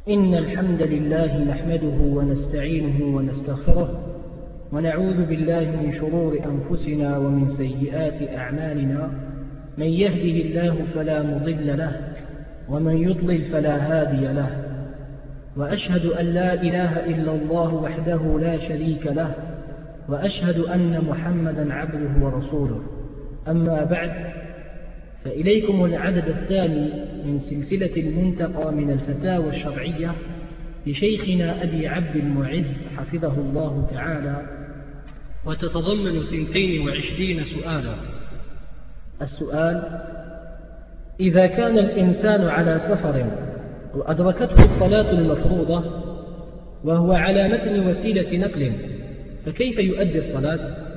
إن الحمد لله نحمده ونستعينه ونستغفره ونعوذ بالله من شرور أنفسنا ومن سيئات أعمالنا. من يهده الله فلا مضل له ومن يضلل فلا هادي له، وأشهد أن لا إله إلا الله وحده لا شريك له، وأشهد أن محمدا عبده ورسوله. أما بعد، فإليكم العدد الثاني من سلسلة المنتقى من الفتاوى الشرعية لشيخنا أبي عبد المعز حفظه الله تعالى، وتتضمن 22 سؤالا. السؤال: إذا كان الإنسان على سفر وأدركته الصلاة المفروضة وهو على متن وسيلة نقل، فكيف يؤدي الصلاة؟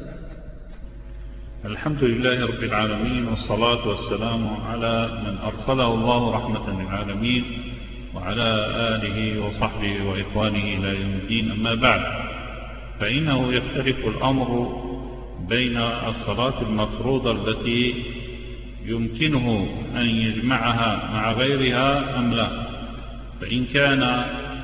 الحمد لله رب العالمين، والصلاة والسلام على من أرسله الله رحمة للعالمين وعلى آله وصحبه وإخوانه إلى يوم الدين. أما بعد، فإنه يختلف الأمر بين الصلاة المفروضة التي يمكنه أن يجمعها مع غيرها أم لا. فإن كان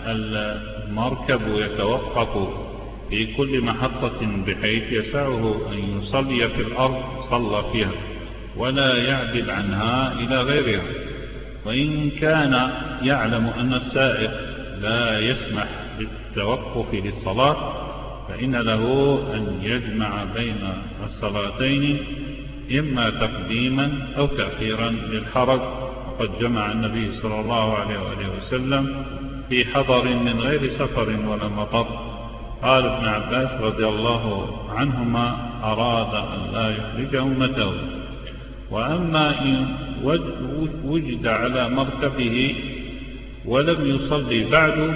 المركب يتوقف في كل محطة بحيث يسعه أن يصلي في الأرض صلى فيها ولا يعدل عنها إلى غيرها. وإن كان يعلم أن السائق لا يسمح بالتوقف للصلاة، فإن له أن يجمع بين الصلاتين، إما تقديما أو تأخيرا للحرج. وقد جمع النبي صلى الله عليه وآله وسلم في حضر من غير سفر ولا مطر. قال ابن عباس رضي الله عنهما: أراد أن لا يخرج أمته. وأما إن وجد على مركبه ولم يصلي بعد،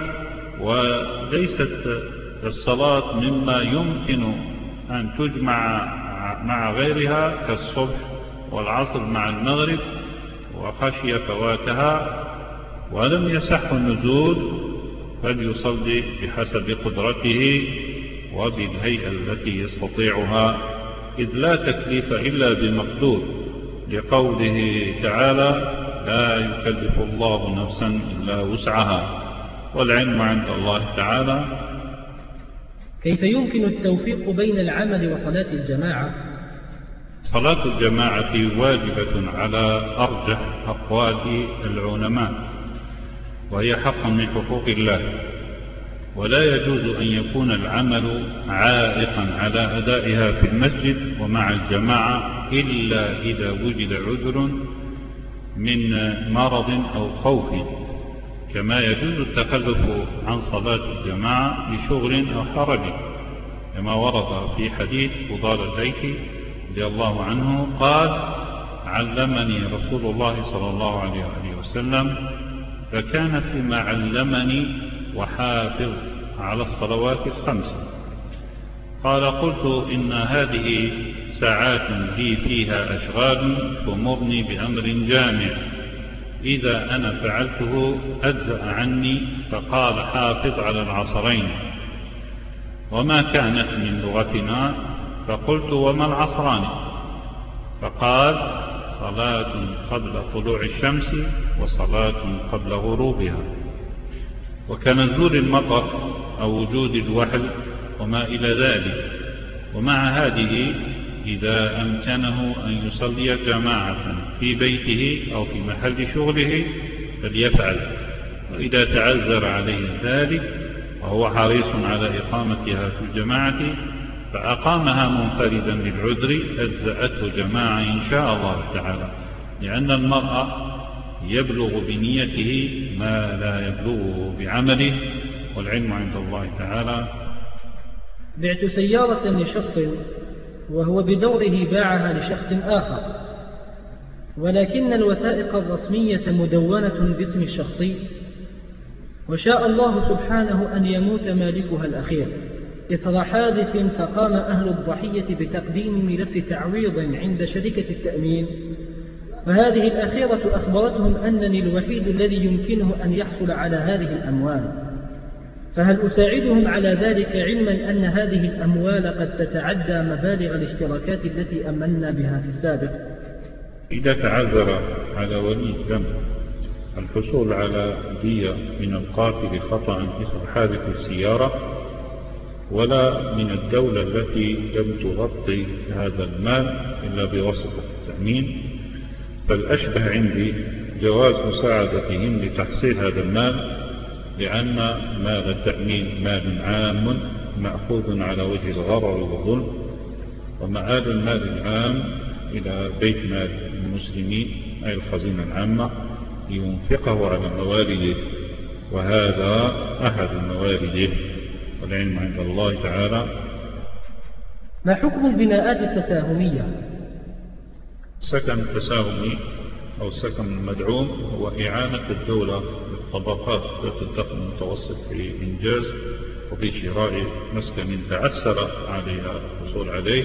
وليست الصلاة مما يمكن أن تجمع مع غيرها كالصبح والعصر مع المغرب، وخشي فواتها ولم يصح النزول، فليصلي بحسب قدرته وبالهيئة التي يستطيعها، إذ لا تكليف إلا بمقدور، لقوله تعالى: لا يكلف الله نفسا إلا وسعها، والعلم عند الله تعالى. كيف يمكن التوفيق بين العمل وصلاة الجماعة؟ صلاة الجماعة واجبة على أرجح أقوال العلماء، وهي حق من حقوق الله، ولا يجوز أن يكون العمل عائقا على أدائها في المسجد ومع الجماعة إلا إذا وجد عذر من مرض أو خوف، كما يجوز التخلف عن صلاة الجماعة لشغل أو حرج، كما ورد في حديث فضال الليثي رضي الله عنه قال: علمني رسول الله صلى الله عليه وسلم، فكان فيما علمني وحافظ على الصلوات الخمس. قال: قلت: إن هذه ساعات لي فيها أشغال، فمرني بأمر جامع، إذا أنا فعلته أجزأ عني. فقال: حافظ على العصرين. وما كانت من لغتنا؟ فقلت: وما العصران؟ فقال: صلاة قبل طلوع الشمس وصلاة قبل غروبها. وكنزول المطر أو وجود الوحل وما إلى ذلك. ومع هذه، إذا أمكنه أن يصلي جماعة في بيته أو في محل شغله فليفعل، وإذا تعذر عليه ذلك وهو حريص على إقامتها في الجماعة فأقامها منفردا للعذر أجزأته جماعة إن شاء الله تعالى، لأن المرء يبلغ بنيته ما لا يبلغه بعمله، والعلم عند الله تعالى. بعت سيارة لشخص وهو بدوره باعها لشخص آخر، ولكن الوثائق الرسمية مدونة باسم الشخصي، وشاء الله سبحانه أن يموت مالكها الأخير إثر حادث، فقام أهل الضحية بتقديم ملف تعويض عند شركة التأمين، فهذه الأخيرة أخبرتهم أنني الوحيد الذي يمكنه أن يحصل على هذه الأموال، فهل أساعدهم على ذلك علما أن هذه الأموال قد تتعدى مبالغ الاشتراكات التي أمنا بها في السابق؟ إذا تعذر على ولي الذنب الحصول على دية من القاتل خطأ مثل حادث السيارة، ولا من الدولة التي لم تغطي هذا المال إلا بواسطة التأمين. فالأشبه عندي جواز مساعدتهم لتحصيل هذا المال، لأن مال التأمين مال عام مأخوذ على وجه الغرر والظلم، ومآل المال العام إلى بيت مال المسلمين أي الخزينة العامة لينفقه على موالده، وهذا أحد موالده، والعلم عند الله تعالى. ما حكم البناءات التساهمية؟ السكن التساهمي أو السكن المدعوم هو إعانة الدولة للطبقات ذات الدخل المتوسط في إنجاز وفي شراء مسكن تعسر عليها الحصول عليه،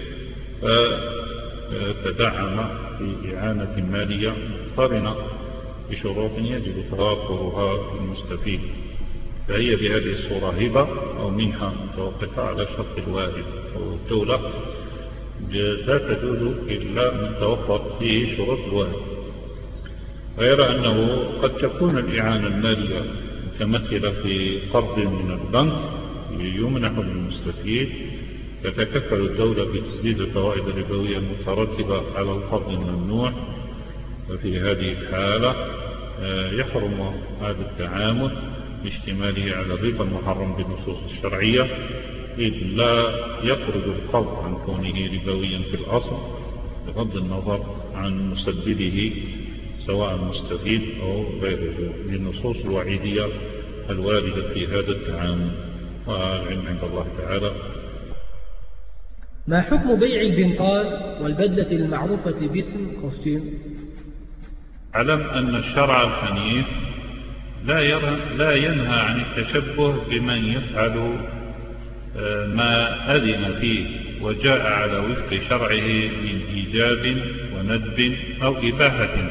فتدعم في إعانة مالية مقترنة بشروط يجب توافرها للمستفيد، فهي بهذه الصورة هبة أو منحة متوقفة على شرط الوارد أو الدولة، لا تجوز إلا من توفر فيه شروط الوارد. غير أنه قد تكون الإعانة المالية متمثلة في قرض من البنك يمنح للمستفيد، تتكفل الدولة بتسديد الفوائد الربوية المترتبة على القرض الممنوع، وفي هذه الحالة يحرم هذا التعامل باشتماله على الربا المحرم بالنصوص الشرعية، إذ لا يخرج القرض عن كونه ربويا في الأصل بغض النظر عن مسدده سواء المستفيد أو غيره للنصوص الوعيدية الواردة في هذا التعامل، والعلم عند الله تعالى. ما حكم بيع البنطال والبدلة المعروفة باسم كوستيم؟ علم أن الشرع الحنيف لا ينهى عن التشبه بمن يفعل ما أذن فيه وجاء على وفق شرعه من إيجاب وندب أو إباحة،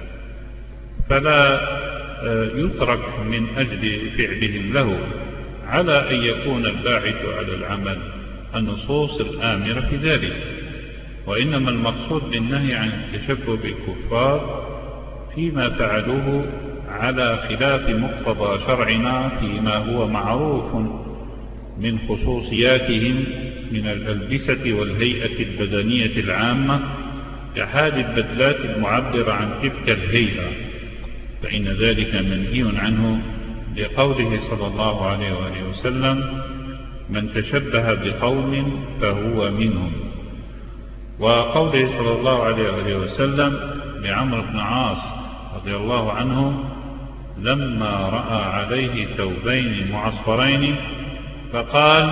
فلا يترك من أجل فعلهم له على أن يكون الباعث على العمل النصوص الآمرة في ذلك، وإنما المقصود بالنهي عن التشبه بالكفار فيما فعلوه على خلاف مقتضى شرعنا فيما هو معروف من خصوصياتهم من الألبسة والهيئة البدنية العامة كحال البدلات المعبرة عن تلك الهيئة، فإن ذلك منهي عنه لقوله صلى الله عليه وآله وسلم: من تشبه بقوم فهو منهم، وقوله صلى الله عليه وآله وسلم لعمرو بن عاص رضي الله عنه لما رأى عليه ثوبين معصفرين فقال: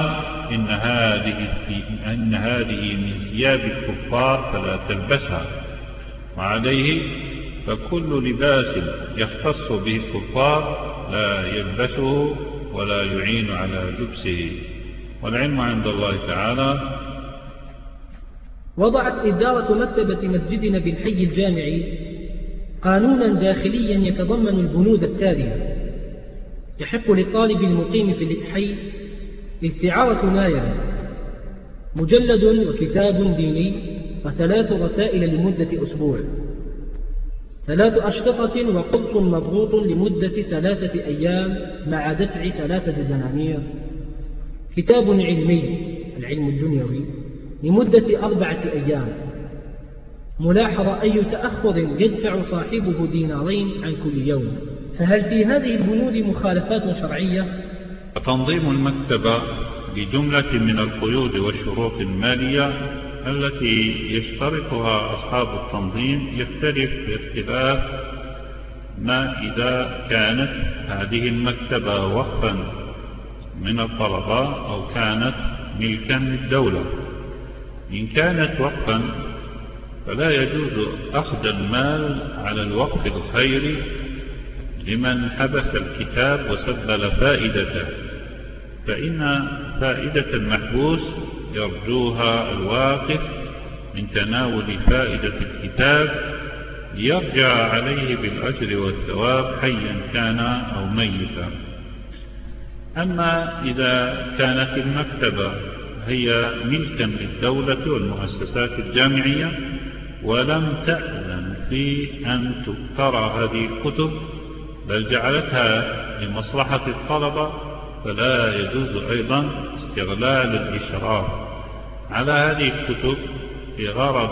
إن هذه من ثياب الكفار فلا تلبسها، وعليه فكل لباس يختص به الكفار لا يلبسه ولا يعين على لبسه، والعلم عند الله تعالى. وضعت إدارة مكتبة مسجدنا بالحي الجامعي قانونا داخليا يتضمن البنود التالية: يحق للطالب المقيم في الحي استعارة ما يلي: مجلد وكتاب ديني و3 رسائل لمدة أسبوع، 3 أشرطة وقرص مضغوط لمدة 3 أيام مع دفع 3 دنانير، كتاب علمي العلم الدنيوي لمدة 4 أيام. ملاحظة: أي تأخر يدفع صاحبه دينارين عن كل يوم. فهل في هذه البنود مخالفات شرعية؟ تنظيم المكتبة بجملة من القيود والشروط المالية التي يشترطها أصحاب التنظيم يختلف باختلاف ما إذا كانت هذه المكتبة وقفا من الطلبة أو كانت ملكا للدولة. إن كانت وقفا فلا يجوز أخذ المال على الوقف الخيري لمن حبس الكتاب وسبل فائدته، فإن فائدة المحبوس يرجوها الواقف من تناول فائدة الكتاب ليرجع عليه بالأجر والثواب حيا كان أو ميتا. أما إذا كانت المكتبة هي ملكا للدولة والمؤسسات الجامعية ولم تأذن في أن تقترى هذه الكتب بل جعلتها لمصلحة الطلبة، فلا يجوز أيضا استغلال الإشراف على هذه الكتب لغرض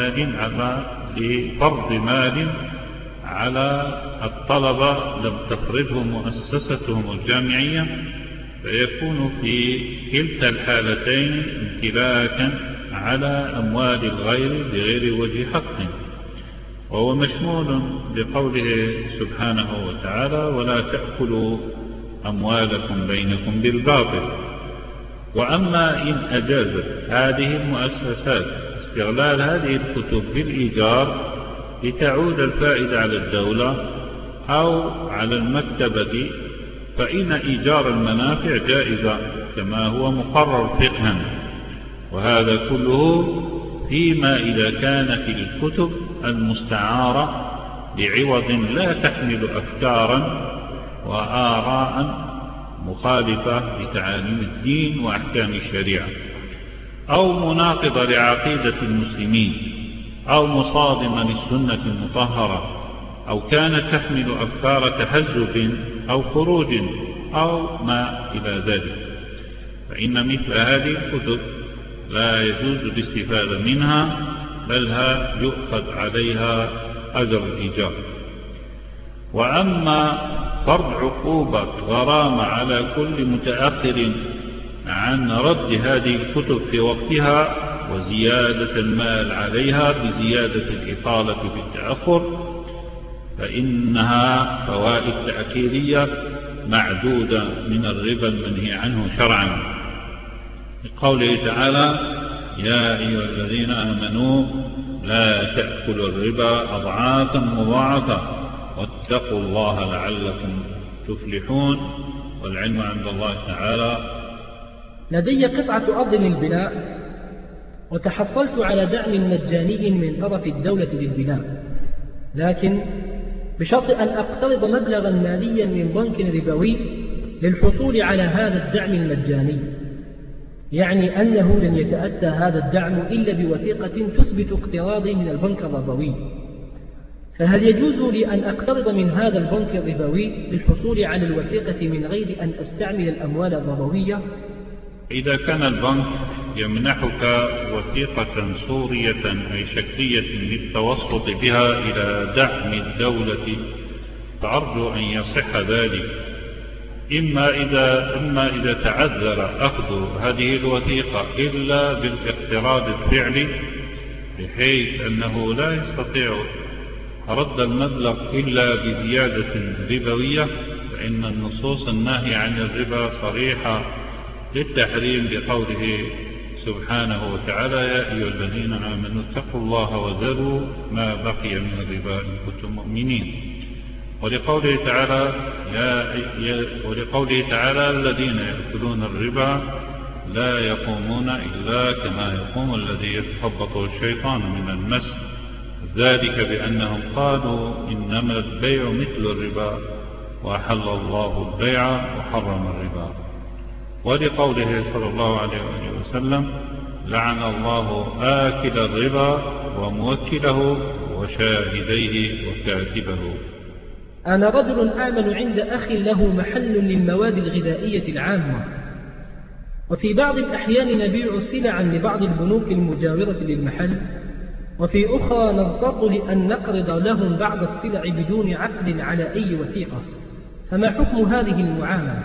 لفرض مال على الطلبة لم تفرضه مؤسستهم الجامعية، فيكون في كلتا الحالتين امتلاكا على أموال الغير بغير وجه حق، وهو مشمول بقوله سبحانه وتعالى: ولا تأكلوا أموالكم بينكم بالباطل. وأما إن أجازت هذه المؤسسات استغلال هذه الكتب بالإيجار لتعود الفائدة على الدولة أو على المكتبة، فإن إيجار المنافع جائزة كما هو مقرر فقها، وهذا كله فيما إذا كانت الكتب المستعارة بعوض لا تحمل أفكارا وآراء مخالفة لتعاليم الدين وأحكام الشريعة، أو مناقضة لعقيدة المسلمين، أو مصادمة للسنة المطهرة، أو كانت تحمل أفكار تحزب أو خروج أو ما إلى ذلك، فإن مثل هذه الكتب لا يجوز الاستفادة منها، بل يؤخذ عليها أجر الإيجار. وأما فرض عقوبة غرامة على كل متأخر عن رد هذه الكتب في وقتها وزيادة المال عليها بزيادة الإطالة في التأخر، فإنها فوائد تأخيرية معدودة من الربا المنهي عنه شرعا، لقوله تعالى: يا أيها الذين آمنوا لا تأكلوا الربا أضعافا مضاعفة واتقوا الله لعلكم تفلحون، والعلم عند الله تعالى. لدي قطعة أرض للبناء، وتحصلت على دعم مجاني من طرف الدولة للبناء، لكن بشرط أن أقترض مبلغا ماليا من بنك ربوي للحصول على هذا الدعم المجاني، يعني أنه لن يتأتى هذا الدعم إلا بوثيقة تثبت اقتراضي من البنك الربوي. فهل يجوز لي أن أقترض من هذا البنك الربوي للحصول على الوثيقة من غير أن أستعمل الأموال الربوية؟ إذا كان البنك يمنحك وثيقة صورية أي شكلية للتوسط بها إلى دعم الدولة، فأرجو أن يصح ذلك، إما إذا تعذر أخذ هذه الوثيقة إلا بالاقتراض الفعلي، بحيث أنه لا يستطيع رد المبلغ إلا بزيادة ربوية، فإن النصوص الناهية عن الربا صريحة للتحريم بقوله سبحانه وتعالى: يا أيها الذين آمنوا اتقوا الله وذروا ما بقي من الربا إن كنتم مؤمنين. ولقوله تعالى: الذين يأكلون الربا لا يقومون إلا كما يقوم الذي يتخبطه الشيطان من المس، ذلك بأنهم قالوا إنما البيع مثل الربا وأحل الله البيع وحرم الربا. ولقوله صلى الله عليه وسلم: لعن الله آكل الربا وموكله وشاهديه وكاتبه. أنا رجل أعمل عند أخ له محل للمواد الغذائية العامة، وفي بعض الأحيان نبيع سلعا لبعض البنوك المجاورة للمحل، وفي أخرى نضطر لأن نقرض لهم بعض السلع بدون عقد على أي وثيقة، فما حكم هذه المعاملة؟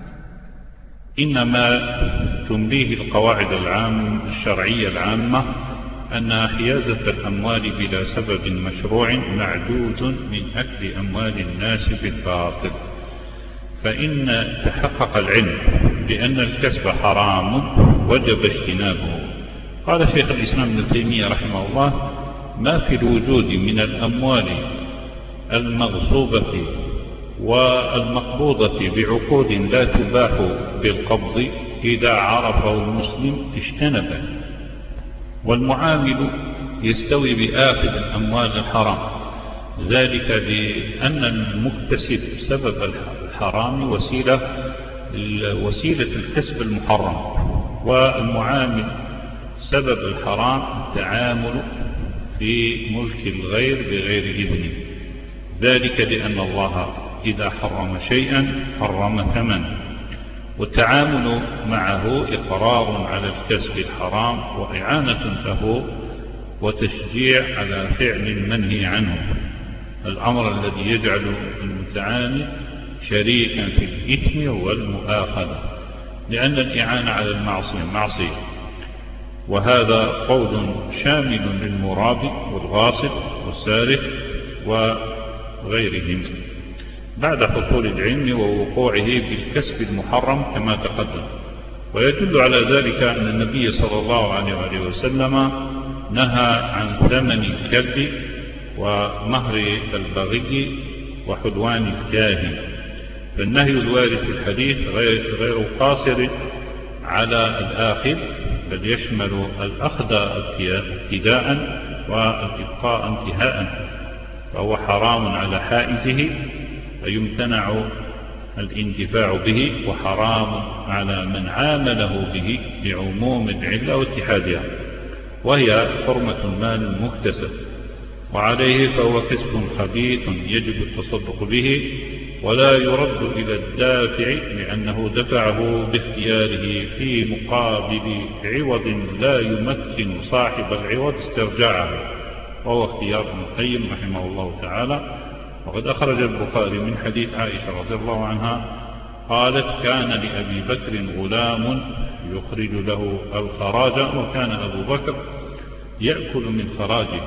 إنما تنبيه القواعد الشرعية العامة أن حيازة الأموال بلا سبب مشروع معدود من أكل أموال الناس بالباطل، فإن تحقق العلم بأن الكسب حرام وجب اجتنابه. قال شيخ الإسلام ابن تيمية رحمه الله: ما في الوجود من الأموال المغصوبة والمقبوضة بعقود لا تباح بالقبض إذا عرفه المسلم اجتنبه، والمعامل يستوي بآخذ الأموال الحرام، ذلك لأن المكتسب سبب الحرام وسيلة الكسب المحرم، والمعامل سبب الحرام التعامل في ملك الغير بغير إذنه، ذلك لأن الله إذا حرم شيئا حرم ثمنه، والتعامل معه إقرار على الكسب الحرام وإعانة له وتشجيع على فعل المنهي عنه، الأمر الذي يجعل المتعامل شريكا في الإثم والمؤاخذة، لأن الإعانة على المعصية معصية. وهذا قول شامل للمرابي والغاصب والسارق وغيرهم بعد حصول العلم ووقوعه بالكسب المحرم كما تقدم. ويدل على ذلك أن النبي صلى الله عليه وسلم نهى عن ثمن الكلب ومهر البغي وحدوان الكاهن، فالنهي الوارد في الحديث غير قاصر على الآخذ، بل يشمل الأخذ ابتداء والإبقاء انتهاء، فهو حرام على حائزه فيمتنع الانتفاع به، وحرام على من عامله به لعموم العلة واتحادها، وهي حرمة المال المكتسب، وعليه فهو كسب خبيث يجب التصدق به ولا يرد إلى الدافع، لأنه دفعه باختياره في مقابل عوض لا يمكن صاحب العوض استرجاعه، وهو اختيار ابن القيم رحمه الله تعالى. وقد أخرج البخاري من حديث عائشة رضي الله عنها قالت: كان لأبي بكر غلام يخرج له الخراج، وكان أبو بكر يأكل من خراجه،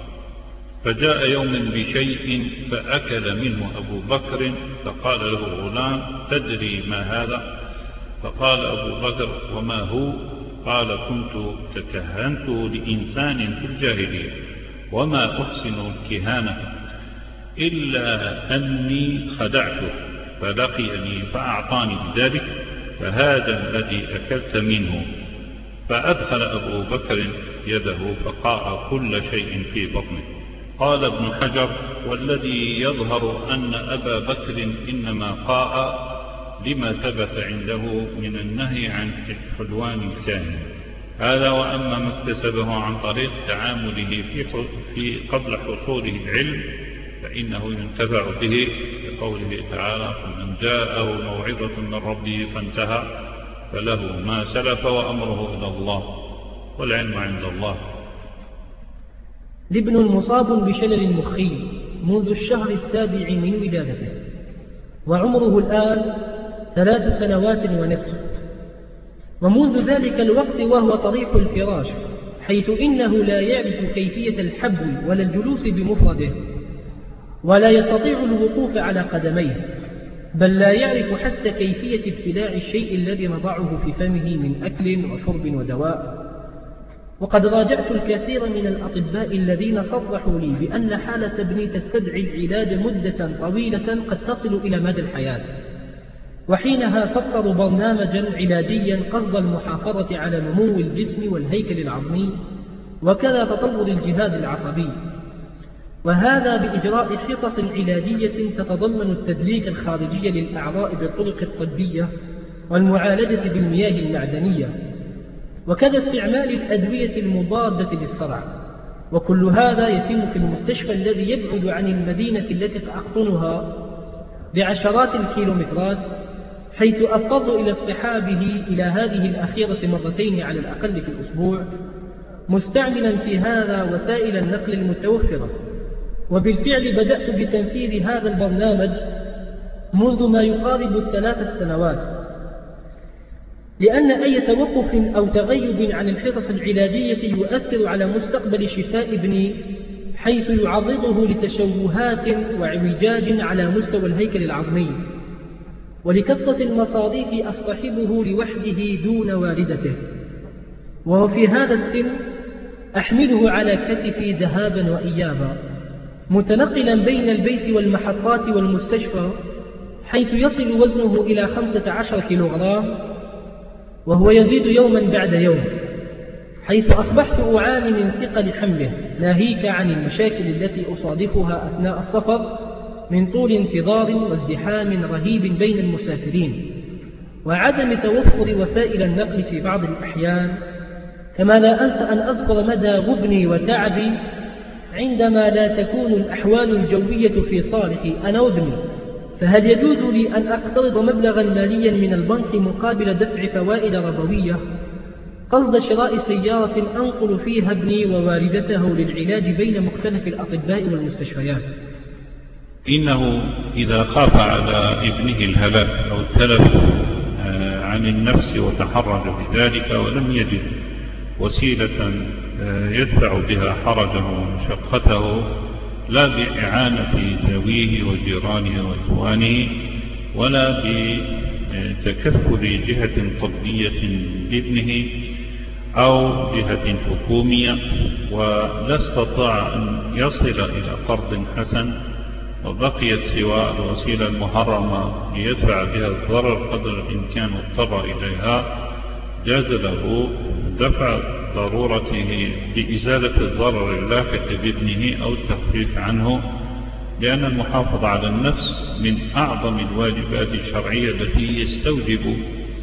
فجاء يوم بشيء فأكل منه أبو بكر، فقال له غلام: تدري ما هذا؟ فقال أبو بكر: وما هو؟ قال: كنت تكهنت لإنسان في الجاهلية وما أحسن الكهانة إلا أني خدعته فلقيني فأعطاني بذلك، فهذا الذي أكلت منه. فأدخل أبو بكر يده فقاء كل شيء في بطنه. قال ابن حجر: والذي يظهر أن أبا بكر إنما قاء لما ثبت عنده من النهي عن حلوان الكاهن هذا. وأما ما اكتسبه عن طريق تعامله في قبل حصوله العلم فإنه ينتفع به، لقوله تعالى: فمن جاءه موعظة من ربه فانتهى فله ما سلف وأمره إلى الله والعلم عند الله. لابن مصاب بشلل مخي منذ الشهر السابع من ولادته، وعمره الآن 3 سنوات ونصف، ومنذ ذلك الوقت وهو طريح الفراش، حيث إنه لا يعرف كيفية الحبو ولا الجلوس بمفرده، ولا يستطيع الوقوف على قدميه، بل لا يعرف حتى كيفية ابتلاع الشيء الذي نضعه في فمه من أكل وشرب ودواء. وقد راجعت الكثير من الأطباء الذين صرحوا لي بأن حالة ابني تستدعي العلاج مدة طويلة قد تصل إلى مدى الحياة، وحينها سطروا برنامجا علاجيا قصد المحافظة على نمو الجسم والهيكل العظمي وكذا تطور الجهاز العصبي، وهذا بإجراء حصص علاجية تتضمن التدليك الخارجي للأعضاء بالطرق الطبية والمعالجة بالمياه المعدنية، وكذا استعمال الأدوية المضادة للصرع. وكل هذا يتم في المستشفى الذي يبعد عن المدينة التي تأقطنها بعشرات الكيلومترات، حيث أضطر إلى اصطحابه إلى هذه الأخيرة 2 مرات على الأقل في الأسبوع، مستعملا في هذا وسائل النقل المتوفرة. وبالفعل بدأت بتنفيذ هذا البرنامج منذ ما يقارب 3 سنوات، لأن أي توقف أو تغيب عن الحصص العلاجية يؤثر على مستقبل شفاء ابني، حيث يعرضه لتشوهات واعوجاج على مستوى الهيكل العظمي، ولكثرة المصاريف أصطحبه لوحده دون والدته، وهو في هذا السن أحمله على كتفي ذهابا وإيابا، متنقلا بين البيت والمحطات والمستشفى، حيث يصل وزنه إلى 15 كيلوغرام، وهو يزيد يوما بعد يوم، حيث أصبحت أعاني من ثقل حمله، ناهيك عن المشاكل التي أصادفها أثناء السفر من طول انتظار وازدحام رهيب بين المسافرين، وعدم توفر وسائل النقل في بعض الأحيان. كما لا أنسى أن أذكر مدى غبني وتعبي عندما لا تكون الأحوال الجوية في صالحي أنا وابني، فهل يجوز لي أن أقترض مبلغا ماليا من البنك مقابل دفع فوائد ربوية قصد شراء سيارة أنقل فيها ابني ووالدته للعلاج بين مختلف الأطباء والمستشفيات؟ إنه إذا خاف على ابنه الهلاك أو التلف عن النفس وتحرج بذلك ولم يجد وسيلة يدفع بها حرجه ومشقته لا بإعانة ذويه وجيرانه وإخوانه ولا بتكفل جهة طبية لابنه أو جهة حكومية ولا استطاع أن يصل إلى قرض حسن وبقيت سوى الوسيلة المحرمة ليدفع بها الضرر قدر الإمكان واضطر إليها، جاز له دفع ضرورته لإزالة الضرر اللاحق بابنه أو التخفيف عنه، لأن المحافظة على النفس من أعظم الواجبات الشرعية التي يستوجب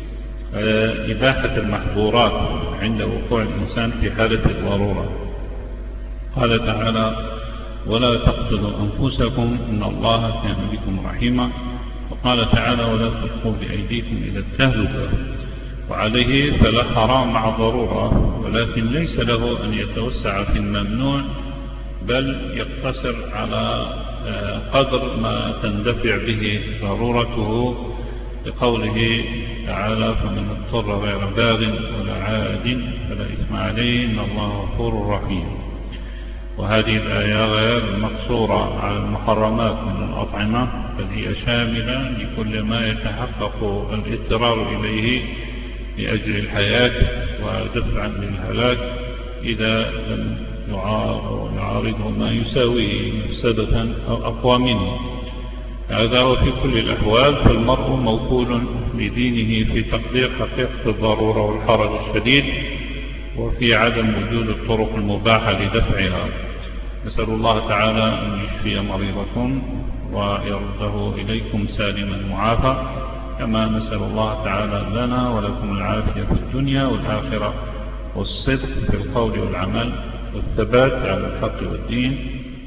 إباحة المحظورات عند وقوع الإنسان في حالة الضرورة. قال تعالى: ولا تقتلوا أنفسكم إن الله كان بكم رحيما. وقال تعالى: ولا تلقوا بأيديكم إلى التهلكة. وعليه فلا حرام مع ضرورة، ولكن ليس له أن يتوسع في الممنوع، بل يقتصر على قدر ما تندفع به ضرورته، لقوله تعالى: فمن اضطر غير باغ ولا عاد فلا إثم عليه إن الله غفور رحيم. وهذه الآية غير المقصورة على المحرمات من الأطعمة، بل هي شاملة لكل ما يتحقق الاضطرار إليه لأجل الحياة ودفعا للهلاك إذا لم يعارضه ما يساويه مفسدة أو أقوى منه. هذا وفي كل الأحوال فالمرء موكول بدينه في تقدير حقيقة الضرورة والحرج الشديد وفي عدم وجود الطرق المباحة لدفعها. نسأل الله تعالى أن يشفي مريضكم ويرده إليكم سالما معافى، كما نسأل الله تعالى لنا ولكم العافية في الدنيا والآخرة والصدق في القول والعمل والثبات على الحق والدين.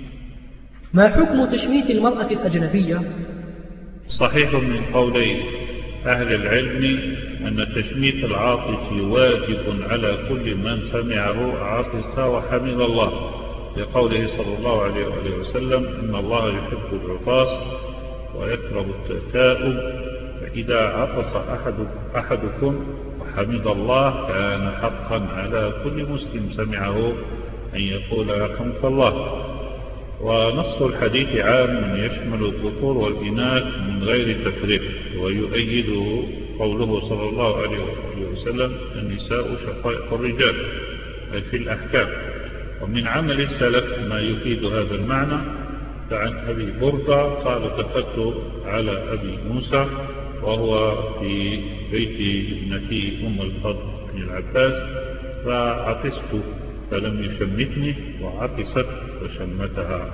ما حكم تشميت المرأة الأجنبية؟ صحيح من قولي أهل العلم أن تشميت العاطس واجب على كل من سمعه عاطس وحمد الله، لقوله صلى الله عليه وسلم: إن الله يحب العطاس ويكره التثاؤب، فإذا عطس أحدكم وحمد الله كان حقا على كل مسلم سمعه أن يقول يرحمك الله. ونص الحديث عام يشمل الذكور والإناث من غير تفريق، ويؤيده قوله صلى الله عليه وسلم: النساء شقائق الرجال، أي في الأحكام. ومن عمل السلف ما يفيد هذا المعنى. فعن أبي بردة قال: دخلت على أبي موسى وهو في بيت ابنتي أم الفضل بن العباس، فعطست فلم يشمتني، وعطست فشمتها.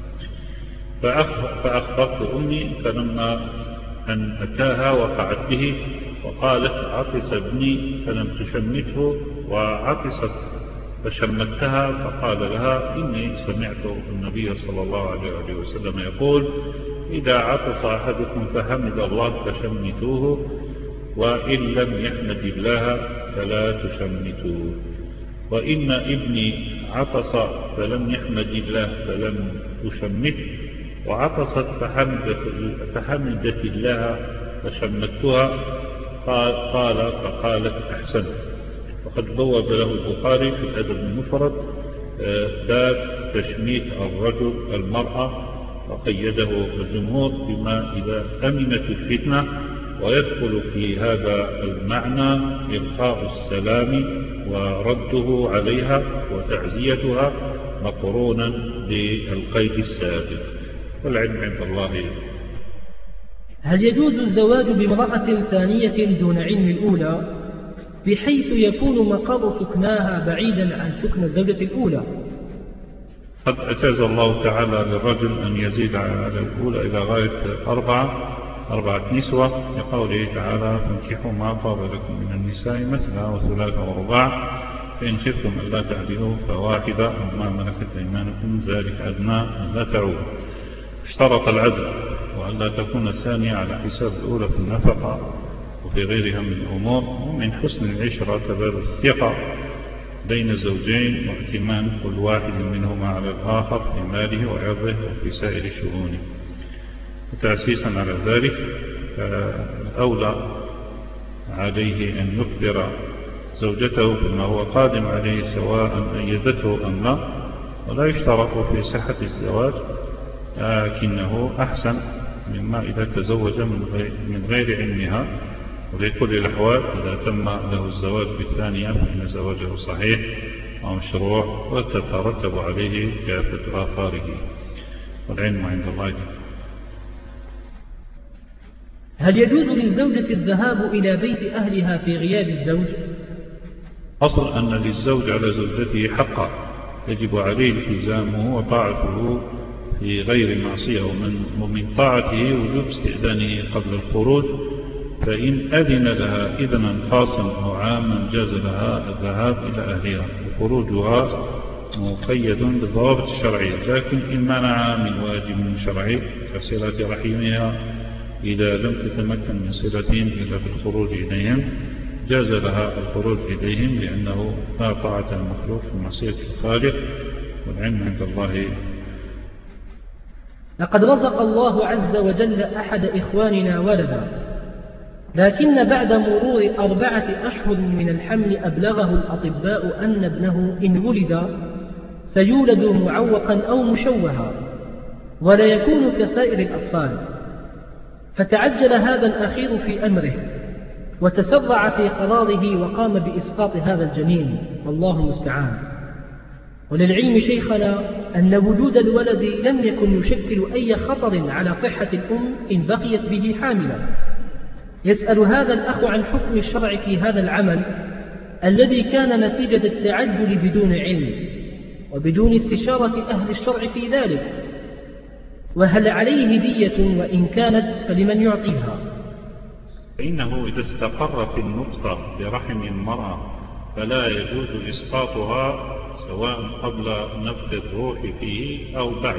فأخبرت أمي، فلما أن أتاها وقعت به وقالت: عطس ابني فلم تشمته وعطست فشمتها. فقال لها: إني سمعت النبي صلى الله عليه وسلم يقول: إذا عطس أحدكم فحمد الله فشمتوه، وإن لم يحمد الله فلا تشمتوه. وإن ابني عطس فلم يحمد الله فلم تشمته، وعطست فحمدت الله فشمتها. فقالت: أحسنت. وقد بوب له البخاري في الأدب المفرد باب تشميت الرجل المرأة، وقيده الجمهور بما إذا أمنت الفتنة، ويدخل في هذا المعنى إلقاء السلام ورده عليها وتعزيتها مقرونا بالقيد السابق، والعلم عند الله. هل يجوز الزواج بامرأة ثانية دون علم الأولى بحيث يكون مقر سكناها بعيدا عن سكن الزوجة الأولى؟ قد أجاز الله تعالى للرجل أن يزيد على الأولى إلى غاية أربعة نسوة، لقوله تعالى: فانكحوا ما طاب لكم من النساء مثنى وثلاث ورباع، فإن خفتم ألا تعدلوا فواحدة أو ما ملكت أيمانكم ذلك أدنى أن لا تعودوا. اشترط العدل وأن لا تكون الثانية على حساب الأولى في النفقة وفي غيرها من الأمور. ومن حسن العشرة تبادل الثقة بين الزوجين واعتماد كل واحد منهما على الآخر في ماله وعرضه وفي سائر شؤونه. وتأسيسا على ذلك الأولى عليه أن يخبر زوجته بما هو قادم عليه سواء أيدته أم لا، ولا يشترط في صحة الزواج، لكنه أحسن مما إذا تزوج من غير علمها. وفي كل الأحوال إذا تم له الزواج بالثانية فإن زواجه صحيح ومشروع وتترتب عليه كافة آثاره، والعلم عند الله. هل يجوز للزوجة الذهاب إلى بيت أهلها في غياب الزوج؟ أصل أن للزوج على زوجته حقا يجب عليه التزامه وطاعته في غير معصية، ومن طاعته وجوب استئذانه قبل الخروج، فإن أذن لها إذنا خاصا أو عاما جاز لها الذهاب إلى أهلها، وخروجها مقيد بالضوابط الشرعية. لكن إن منع من واجب شرعي كصلة رحمها إذا لم تتمكن من صلتهم إلا بالخروج إليهم جاز لها الخروج إليهم، لأنه لا طاعة المخلوق في معصية الخالق، والعلم عند الله. لقد رزق الله عز وجل أحد إخواننا ولدا، لكن بعد مرور 4 أشهر من الحمل أبلغه الأطباء أن ابنه إن ولد سيولد معوقا أو مشوها ولا يكون كسائر الأطفال، فتعجل هذا الأخير في أمره وتسرع في قراره وقام بإسقاط هذا الجنين، والله المستعان. وللعلم شيخنا أن وجود الولد لم يكن يشكل أي خطر على صحة الأم إن بقيت به حاملا. يسأل هذا الأخ عن حكم الشرع في هذا العمل الذي كان نتيجة التعجل بدون علم وبدون استشارة أهل الشرع في ذلك، وهل عليه دية وإن كانت فلمن يعطيها؟ فإنه إذا استقرت النطفة برحم المرأة فلا يجوز إسقاطها سواء قبل نفخ الروح فيه أو بعد،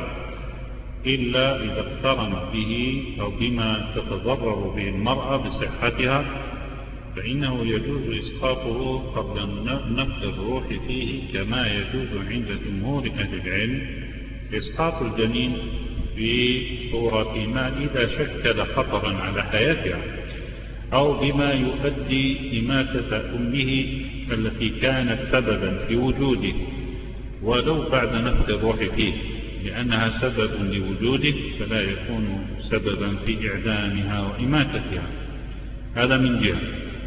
إلا إذا اقترن به أو بما تتضرر به المرأة بصحتها، فإنه يجوز إسقاطه قبل نفخ الروح فيه، كما يجوز عند جمهور أهل العلم إسقاط الجنين في صورة ما إذا شكل خطرا على حياتها، أو بما يؤدي إماتة أمه التي كانت سببا في وجوده ولو بعد نفخ الروح فيه، لأنها سبب لوجوده فلا يكون سببا في إعدامها وإماتتها. هذا من جهة.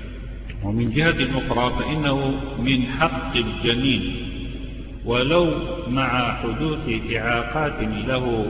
ومن جهة أخرى فإنه من حق الجنين ولو مع حدوث إعاقات له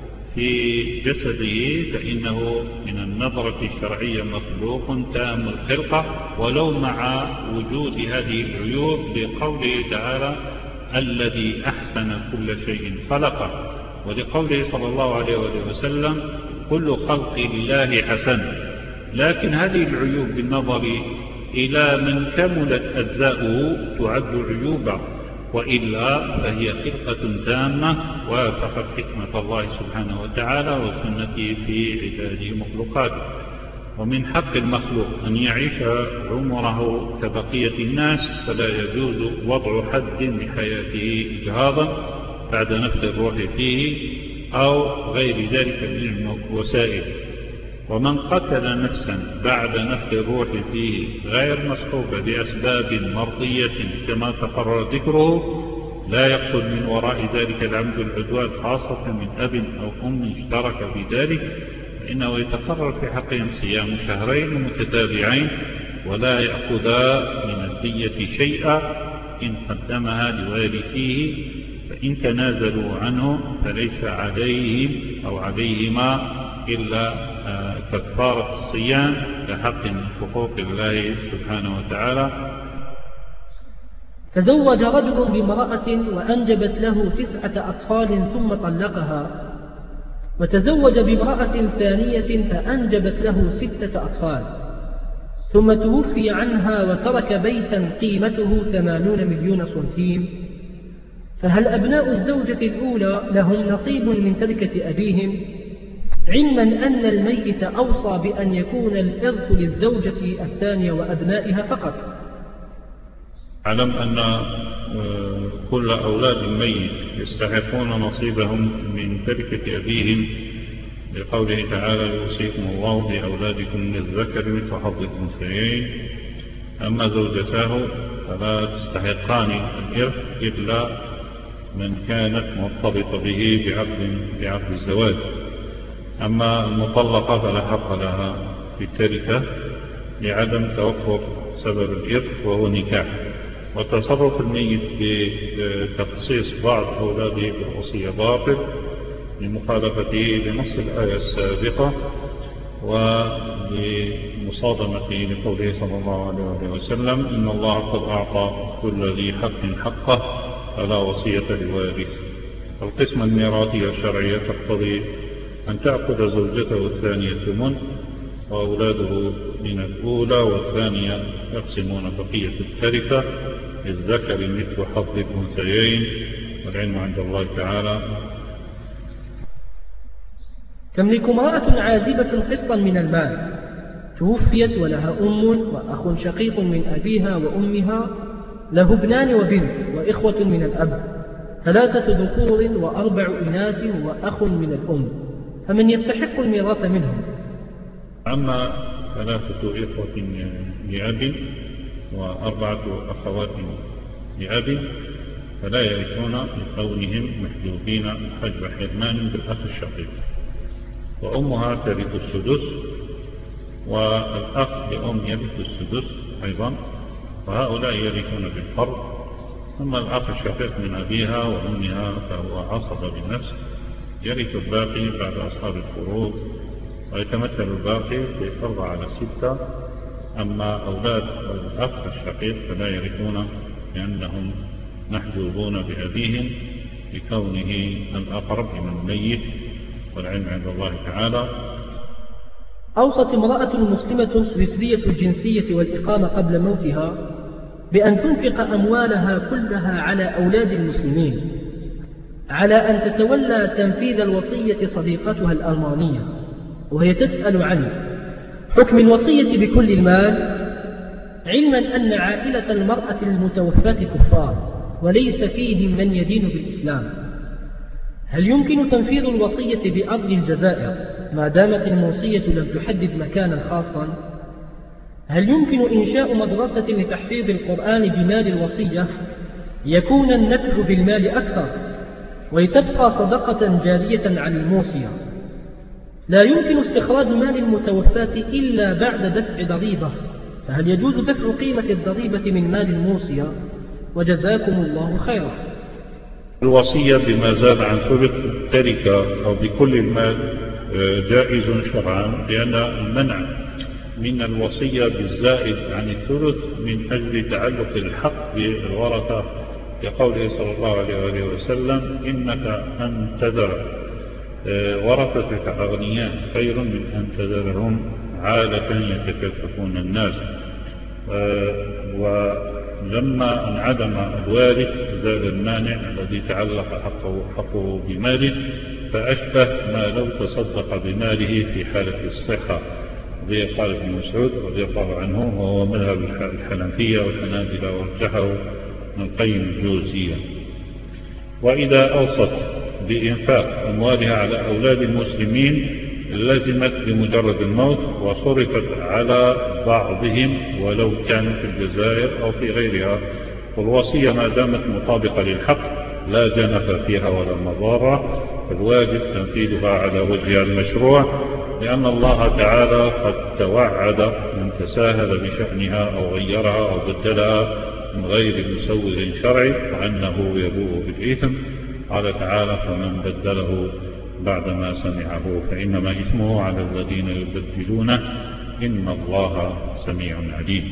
في جسده فإنه من النظرة الشرعية مخلوق تام الخلقة ولو مع وجود هذه العيوب، لقوله تعالى الذي أحسن كل شيء خلقه، ولقوله صلى الله عليه وسلم كل خلق الله حسن. لكن هذه العيوب بالنظر إلى من كملت أجزاؤه تعد عيوبا، وإلا فهي خلقة تامة وافقت حكمة الله سبحانه وتعالى وسنته في عباده مخلوقاته. ومن حق المخلوق أن يعيش عمره كبقية الناس، فلا يجوز وضع حد لحياته إجهاضا بعد نفخ الروح فيه أو غير ذلك من الوسائل. ومن قتل نفسا بعد نفخ الروح فيه غير مصحوبة بأسباب مرضية كما تقرر ذكره، لا يقصد من وراء ذلك العمد العدوان، خاصة من أب أو أم اشترك في ذلك، فإنه يتقرر في حقهم صيام شهرين متتابعين، ولا يأخذ من الدية شيئا إن قدمها لوارثيه، فإن تنازلوا عنه فليس عليهم أو عليهما إلا كفارة الصيام كحق من حقوق الله سبحانه وتعالى. تزوج رجل بامرأة وأنجبت له 9 أطفال ثم طلقها، وتزوج بامرأة ثانية فأنجبت له 6 أطفال، ثم توفي عنها وترك بيتا قيمته 80 مليون سنتيم، فهل أبناء الزوجة الأولى لهم نصيب من تركة أبيهم؟ علما أن الميت أوصى بأن يكون الإرث للزوجة الثانية وأبنائها فقط. اعلم أن كل أولاد الميت يستحقون نصيبهم من تركة أبيهم لقوله تعالى يوصيكم الله بأولادكم للذكر مثل حظ الأنثيين، أما زوجتاه فلا تستحقان الإرث إلا من كانت مرتبطة به بعقد الزواج، أما المطلقة فلا حق لها في التركة لعدم توفر سبب الإرث وهو نكاح. وتصرف الميت بتخصيص بعض أولاده بالوصية باطل لمخالفته لنص الآية السابقة ولمصادمته لقوله صلى الله عليه وسلم إن الله قد أعطى كل ذي حق حقه فلا وصية لوارث. القسمة الميراثية الشرعية تقتضي أن تأخذ زوجته الثانية ثمن وأولاده من الأولى، والثانية يقسمون بقية التركة للذكر مثل حظ الأنثيين، والعلم عند الله تعالى. تملك امرأة عازبة قسطا من المال توفيت ولها أم وأخ شقيق من أبيها وأمها، له ابنان وبنت وإخوة من الأب، 3 ذكور و4 إناث وأخ من الأم، فمن يستحق الميراث منهم؟ أما 3 إخوة لأب و4 أخوات لأب فلا يرثون لكونهم محجوبين حجب حرمان بالأخ الشقيق، وأمها ترث السدس والأخ لأم يرث السدس أيضا، وهؤلاء يرثون بالفرض. ثم الأخ الشقيق من أبيها وأمها فهو عصب بالنفس يرث الباقي بعد أصحاب الفروض، ويتمثل الباقي في 4/6. أما أولاد الأخ الشقيق فلا يرثون لأنهم محجوبون بأبيهم لكونه الأقرب من الميت، والعلم عند الله تعالى. أوصت امرأة مسلمة سويسرية الجنسية والإقامة قبل موتها بأن تنفق أموالها كلها على أولاد المسلمين، على أن تتولى تنفيذ الوصية صديقتها الألمانية، وهي تسأل عن حكم الوصية بكل المال، علما أن عائلة المرأة المتوفاة كفار وليس فيهم من يدين بالإسلام. هل يمكن تنفيذ الوصية بأرض الجزائر ما دامت الموصية لم تحدد مكانا خاصا؟ هل يمكن إنشاء مدرسة لتحفيظ القرآن بمال الوصية يكون النفع بالمال أكثر ولتبقى صدقة جارية على الموصية؟ لا يمكن استخراج مال المتوفاة إلا بعد دفع ضريبة، فهل يجوز دفع قيمة الضريبة من مال الموصية؟ وجزاكم الله خيرا. الوصية بما زاد عن ثلث التركة أو بكل المال جائز شرعا، لأن المنع من الوصية بالزائد عن الثلث من أجل تعلق الحق بالورثة، كقوله صلى الله عليه وسلم إنك أن تذر ورثتك أغنياء خير من أن تذرهم عالة يتكففون الناس. ولما انعدم الوارث زال المانع الذي تعلق حقه بماله، فأشبه ما لو تصدق بماله في حالة الصحة، زي قال ابن مسعود رضي الله عنه، وهو مذهب الحنفية والحنابلة ورجحه ابن القيم الجوزية. وإذا أوصت بإنفاق أموالها على أولاد المسلمين لزمت بمجرد الموت وصرفت على بعضهم ولو كانوا في الجزائر أو في غيرها، والوصية ما دامت مطابقة للحق لا جنف فيها ولا مضارة، فالواجب تنفيذها على وجهها المشروع، لأن الله تعالى قد توعد من تساهل بشأنها أو غيرها أو بدلها من غير مسوغ شرعي وأنه يبوء بالإثم. قال تعالى فمن بدله بعدما سمعه فإنما إثمه على الذين يبدلونه إن الله سميع عليم.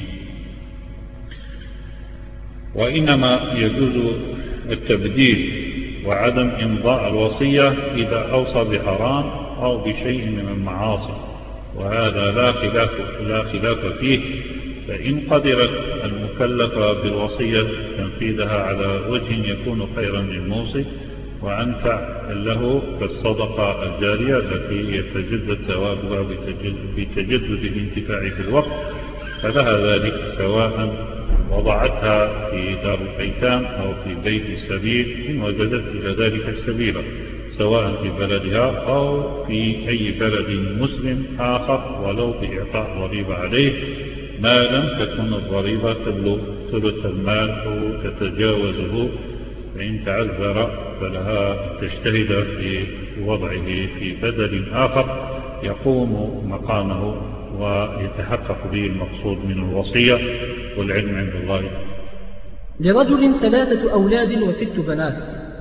وإنما يجوز التبديل وعدم إمضاء الوصية إذا أوصى بحرام أو بشيء من المعاصي، وهذا لا خلاف فيه. فإن قدرت المكلفة بالوصية تنفيذها على وجه يكون خيرا للموصي وأنفع له كالصدقة الجارية التي يتجدد ثوابها بتجدد الانتفاع في الوقت، فلها ذلك سواء وضعتها في دار الأيتام أو في بيت السبيل إن وجدت إلى ذلك سبيلا، سواء في بلدها أو في أي بلد مسلم آخر، ولو بإعطاء ضريبة عليه ما لم تكن الضريبة تبلغ ثلث المال أو تتجاوزه، فإن تعذر فلها تجتهد في وضعه في بدل آخر يقوم مقامه ويتحقق به المقصود من الوصية، والعلم عند الله. لرجل 3 أولاد و6 بنات،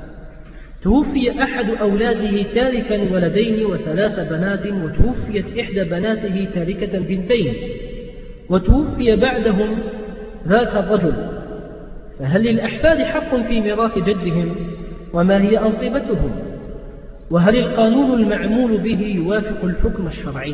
توفي أحد أولاده تاركا ولدين و3 بنات، وتوفيت إحدى بناته تاركة بنتين، وتوفي بعدهم ذاك الرجل، فهل للأحفاد حق في ميراث جدهم؟ وما هي أنصبتهم؟ وهل القانون المعمول به يوافق الحكم الشرعي؟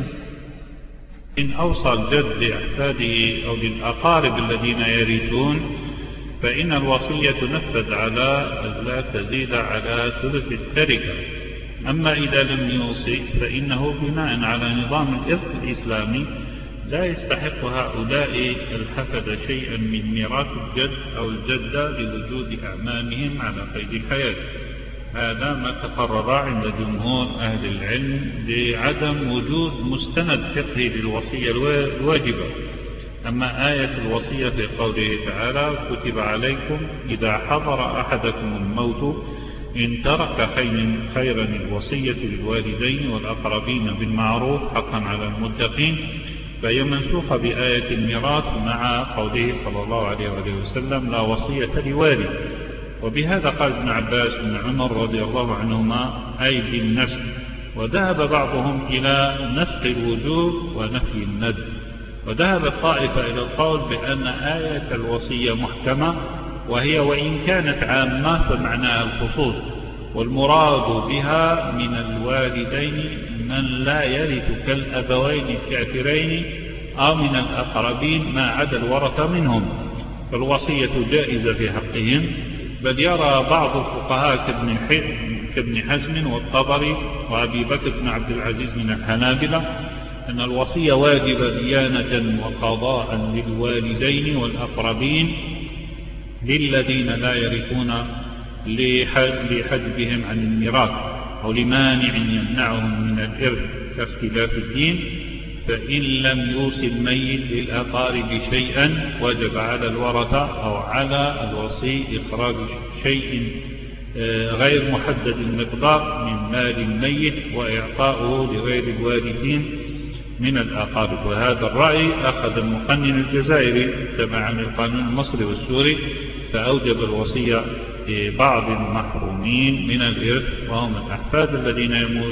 إن أوصى الجد لأحفاده أو للأقارب الذين يرثون فإن الوصية تنفذ على لا تزيد على ثلث التركة. أما إذا لم يوصي فإنه بناء على نظام الإرث الإسلامي لا يستحق هؤلاء الحفد شيئا من ميراث الجد أو الجدة لوجود أعمامهم على قيد الحياة. هذا ما تقرر عند جمهور أهل العلم لعدم وجود مستند فقهي للوصية الواجبة. أما آية الوصية في قوله تعالى: كتب عليكم إذا حضر أحدكم الموت إن ترك خيرا الوصية للوالدين والأقربين بالمعروف حقا على المتقين، فهي منسوخة بآية الميراث مع قوله صلى الله عليه وسلم: لا وصية لوالد. وبهذا قال ابن عباس بن عمر رضي الله عنهما: أي بالنسخ. وذهب بعضهم إلى نسخ الوجوب ونفي الندب، وذهب الطائفة إلى القول بأن آية الوصية محكمة، وهي وإن كانت عامة فمعناها الخصوص، والمراد بها من الوالدين من لا يرث كالأبوين الكافرين أو من الأقربين ما عدا الورثة منهم، فالوصية جائزة في حقهم. بل يرى بعض الفقهاء كابن حزم والطبري وأبي بكر بن عبد العزيز من الحنابلة أن الوصية واجبة ديانة وقضاء للوالدين والأقربين للذين لا يرثون لحجبهم عن الميراث أو لمانع يمنعهم من الإرث كاختلاف الدين. فإن لم يوصي الميت للأقارب شيئا وجب على الورثة أو على الوصي إخراج شيء غير محدد المقدار من مال الميت وإعطاؤه لغير الوارثين من الأقارب. وهذا الرأي أخذ المقنن الجزائري تبعا للقانون المصري والسوري، فأوجب الوصية لبعض المحرومين من الإرث، وهم الأحفاد الذين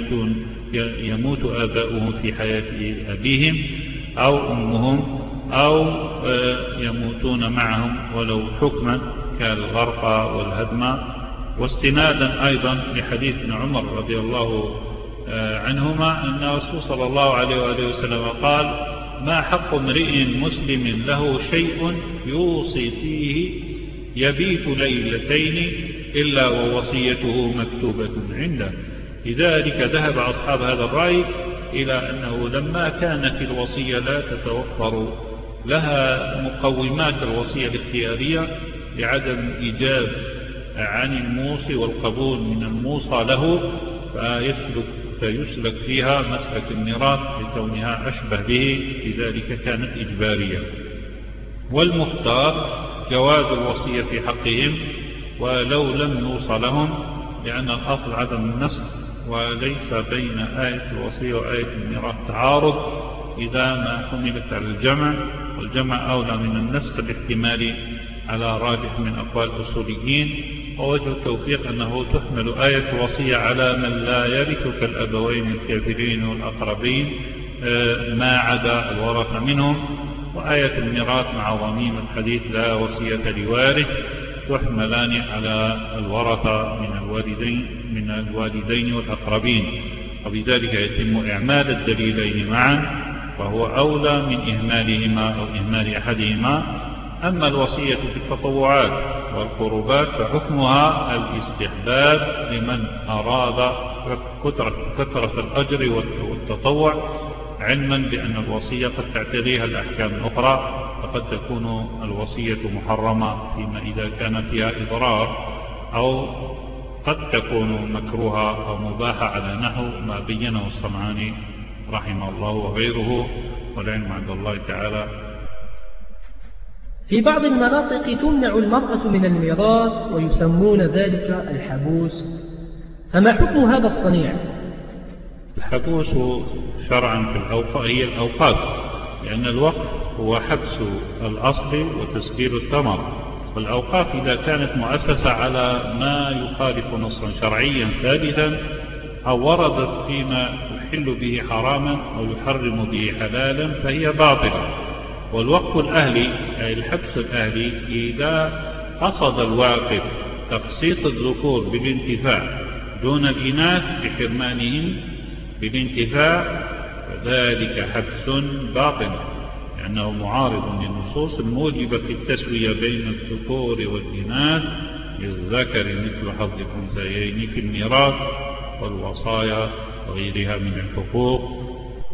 يموت آباؤهم في حياة أبيهم أو أمهم أو يموتون معهم ولو حكما كالغرق والهدم. واستنادا أيضا لحديث ابن عمر رضي الله عنهما أن الرسول صلى الله عليه وآله وسلم قال: ما حق امرئ مسلم له شيء يوصي فيه يبيت ليلتين إلا ووصيته مكتوبة عنده. لذلك ذهب أصحاب هذا الرأي إلى أنه لما كانت الوصية لا تتوفر لها مقومات الوصية الاختيارية لعدم إيجاب عن الموصي والقبول من الموصى له، فيسلك فيها مسلك الميراث لكونها أشبه به، لذلك كانت إجبارية. والمختار جواز الوصية في حقهم ولو لم يوصى لهم، لأن الأصل عدم النسخ، وليس بين آية الوصية وآية الميراث تعارض إذا ما حملت على الجمع، والجمع أولى من النسخ باحتمال على راجح من أقوال الأصوليين. ووجه التوفيق أنه تحمل آية الوصية على من لا يرث كالأبوين الكافرين والأقربين ما عدا الورثة منهم، وآية الميراث مع ضميم الحديث لا وصية لوارث تحملان على الورثة من الوالدين والأقربين، وبذلك يتم إعمال الدليلين معا، وهو أولى من إهمالهما أو إهمال أحدهما. أما الوصية في التطوعات والقربات فحكمها الاستحباب لمن أراد كثرة الأجر والتطوع، علما بأن الوصية قد تعتريها الأحكام الأخرى، فقد تكون الوصية محرمة فيما إذا كان فيها إضرار، أو قد تكون مكروهة أو مباحة على نحو ما بينه الصنعاني رحمه الله وغيره، والعلم عند الله تعالى. في بعض المناطق تمنع المرأة من الميراث ويسمون ذلك الحبوس، فما حكم هذا الصنيع؟ الحبوس شرعا في هي الأوقاف، لأن الوقف هو حبس الأصل وتسجيل الثمر، والأوقاف إذا كانت مؤسسة على ما يخالف نصا شرعيا ثابتا أو وردت فيما يحل به حراما أو يحرم به حلالا فهي باطلة. والوقف الأهلي أي الحبس الأهلي إذا قصد الواقف تخصيص الذكور بالانتفاع دون الإناث بحرمانهم بالانتفاع فذلك حبس باطل، لأنه معارض للنصوص الموجبة في التسوية بين الذكور والإناث للذكر مثل حظ الأنثيين في الميراث والوصايا وغيرها من الحقوق.